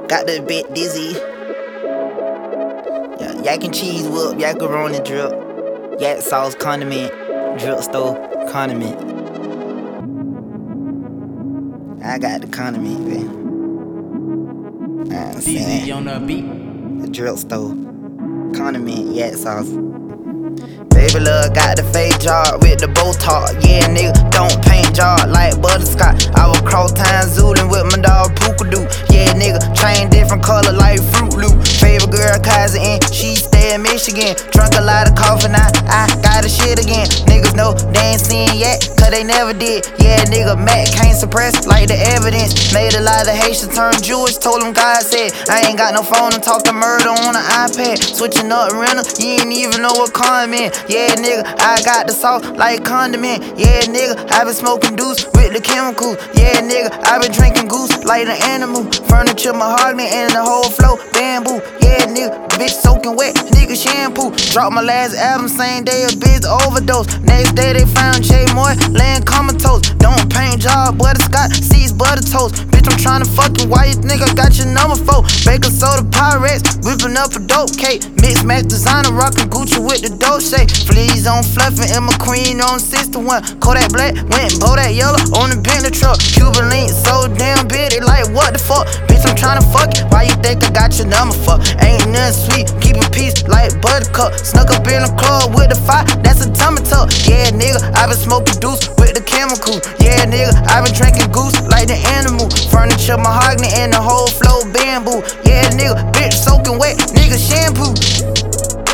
Got the bit dizzy. Yeah, yak and cheese whip, yakaroni drip, yak sauce condiment, drip store condiment. I got the condiment, man. I'm DZ on the beat. The drip store condiment, yak sauce. Baby love got the fake job with the Botox. Yeah, nigga, don't paint job like butterscotch. I was cross town zoolin' with my dog Pookadoo. Yeah, nigga, chain different color like Fruit Loop. Favorite girl cousin and she stay in Michigan. Drunk a lot of coffee now, I got the shit again. Niggas know they ain't seen yet, cause they never did. Yeah, nigga, Mac can't suppress like the evidence. Made a lot of Haitians turn Jewish, told them God said I ain't got no phone and talk to murder on the iPad. Switching up rental, you ain't even know what comment. Yeah, nigga, I got the sauce like condiment. Yeah, nigga, I been smoking deuce with the chemicals. Yeah, nigga, I been drinking goose like an animal. Furniture, mahogany, and the whole flow bamboo. Yeah, nigga, bitch soaking wet, nigga shampoo. Dropped my last album, same day a bitch overdose. Next day they found Jay Moore laying comatose. Don't paint job, butterscotch, seeds butter toast. Bitch, I'm tryna fuck you, why you think I got your number for? Baker soda Pyrex, whipping up a dope cake. Mixed match designer, rockin' Gucci with the dope shake. Fleas on fluffin' and McQueen on 61. Kodak black, went and Bodak yellow on the Bentley truck. Cuban link so damn big, they like what the fuck? Bitch, I'm tryna fuck you, why you think I got your number for? Ain't nothing sweet, keep a peace like buttercup. Snuck up in the club with the fire, that's a tummy tuck. Yeah, nigga, I been smoking deuce with the chemical. Yeah, nigga, I been drinking goose like the animal. Furniture, mahogany, and the whole flow bamboo. Yeah, nigga, bitch soaking wet, nigga shampoo.